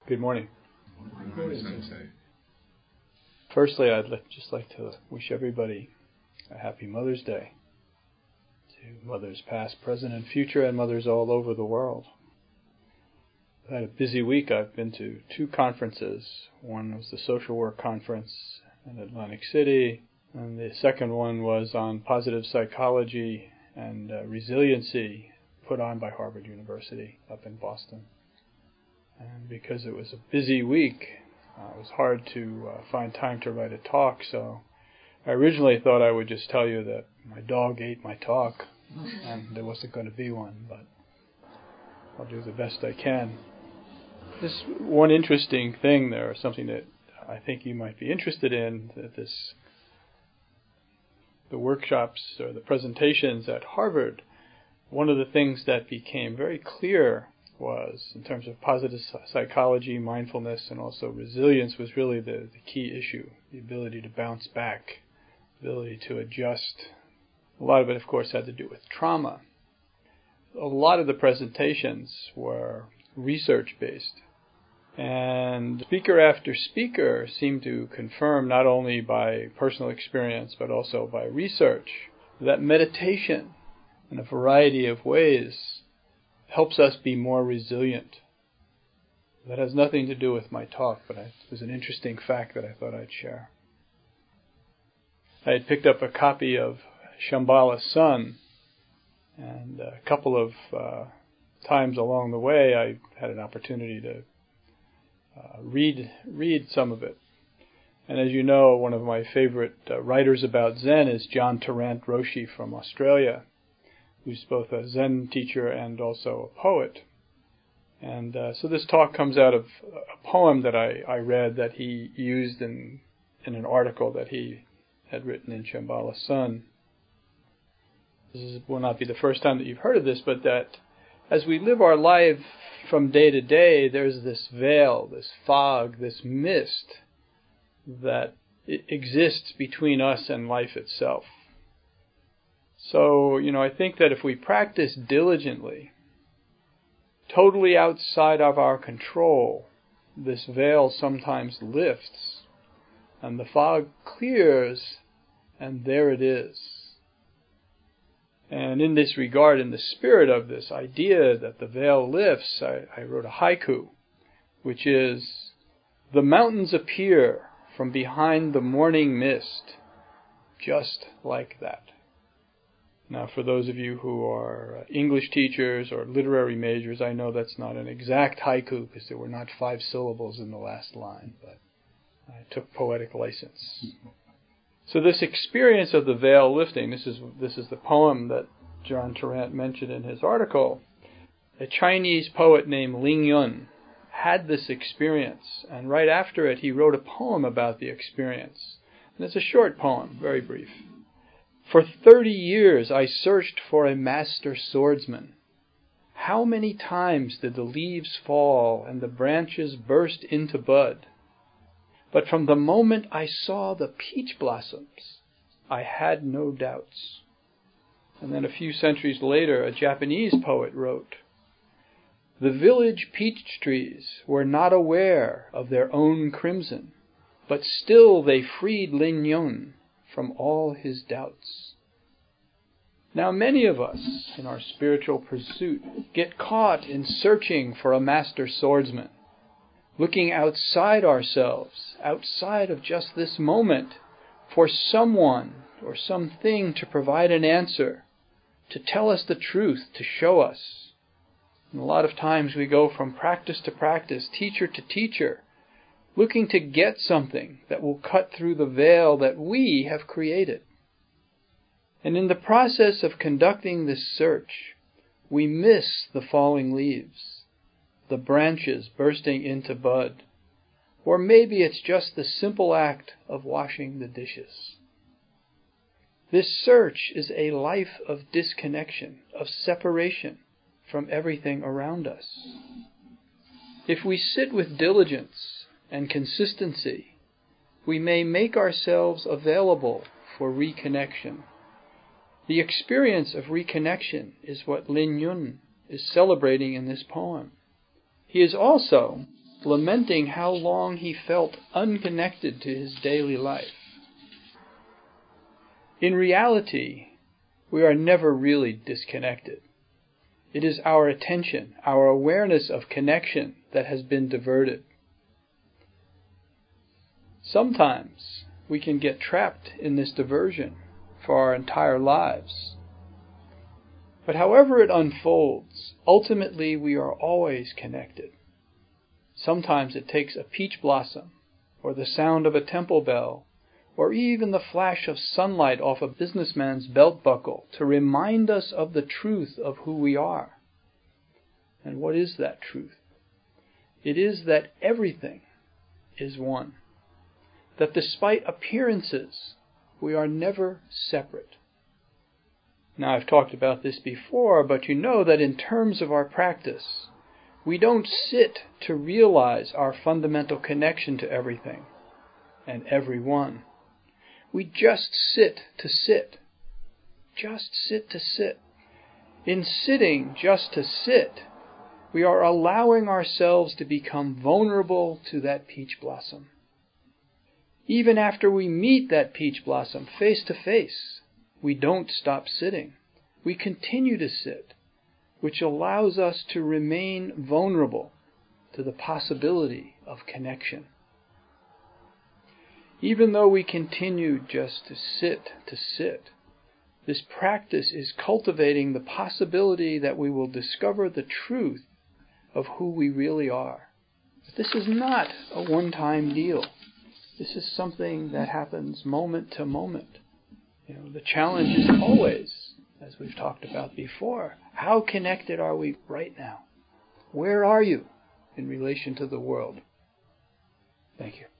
Good morning. Good morning, Sensei. Firstly, I'd just like to wish everybody a happy Mother's Day, to mothers past, present, and future, and mothers all over the world. I've had a busy week. I've been to 2 conferences. One was the Social Work Conference in Atlantic City, and the second one was on positive psychology and resiliency, put on by Harvard University up in Boston. And because it was a busy week, it was hard to find time to write a talk, so I originally thought I would just tell you that my dog ate my talk, and there wasn't going to be one, but I'll do the best I can. This one interesting thing there, something that I think you might be interested in, that the workshops or the presentations at Harvard, one of the things that became very clear was, in terms of positive psychology, mindfulness, and also resilience, was really the key issue, the ability to bounce back, the ability to adjust. A lot of it, of course, had to do with trauma. A lot of the presentations were research-based, and speaker after speaker seemed to confirm, not only by personal experience, but also by research, that meditation, in a variety of ways, helps us be more resilient. That has nothing to do with my talk, but it was an interesting fact that I thought I'd share. I had picked up a copy of Shambhala Sun, and a couple of times along the way I had an opportunity to read some of it. And as you know, one of my favorite writers about Zen is John Tarrant Roshi from Australia, who's both a Zen teacher and also a poet. And so this talk comes out of a poem that I read that he used in an article that he had written in Shambhala Sun. Will not be the first time that you've heard of this, but that as we live our life from day to day, there's this veil, this fog, this mist that exists between us and life itself. So, I think that if we practice diligently, totally outside of our control, this veil sometimes lifts, and the fog clears, and there it is. And in this regard, in the spirit of this idea that the veil lifts, I wrote a haiku, which is, "The mountains appear from behind the morning mist, just like that." Now, for those of you who are English teachers or literary majors, I know that's not an exact haiku because there were not 5 syllables in the last line, but I took poetic license. So this experience of the veil lifting, this is the poem that John Tarrant mentioned in his article. A Chinese poet named Ling Yun had this experience, and right after it he wrote a poem about the experience. And it's a short poem, very brief. "For 30 years I searched for a master swordsman. How many times did the leaves fall and the branches burst into bud? But from the moment I saw the peach blossoms, I had no doubts." And then a few centuries later, a Japanese poet wrote, "The village peach trees were not aware of their own crimson, but still they freed Lin Yun from all his doubts." Now, many of us in our spiritual pursuit get caught in searching for a master swordsman, looking outside ourselves, outside of just this moment, for someone or something to provide an answer, to tell us the truth, to show us. And a lot of times we go from practice to practice, teacher to teacher, looking to get something that will cut through the veil that we have created. And in the process of conducting this search, we miss the falling leaves, the branches bursting into bud, or maybe it's just the simple act of washing the dishes. This search is a life of disconnection, of separation from everything around us. If we sit with diligence and consistency, we may make ourselves available for reconnection. The experience of reconnection is what Lin Yun is celebrating in this poem. He is also lamenting how long he felt unconnected to his daily life. In reality, we are never really disconnected. It is our attention, our awareness of connection that has been diverted. Sometimes we can get trapped in this diversion for our entire lives. But however it unfolds, ultimately we are always connected. Sometimes it takes a peach blossom, or the sound of a temple bell, or even the flash of sunlight off a businessman's belt buckle to remind us of the truth of who we are. And what is that truth? It is that everything is one. That despite appearances, we are never separate. Now, I've talked about this before, but you know that in terms of our practice, we don't sit to realize our fundamental connection to everything and everyone. We just sit to sit. Just sit to sit. In sitting just to sit, we are allowing ourselves to become vulnerable to that peach blossom. Even after we meet that peach blossom face to face, we don't stop sitting. We continue to sit, which allows us to remain vulnerable to the possibility of connection. Even though we continue just to sit, this practice is cultivating the possibility that we will discover the truth of who we really are. This is not a one-time deal. This is something that happens moment to moment. The challenge is always, as we've talked about before, how connected are we right now? Where are you in relation to the world? Thank you.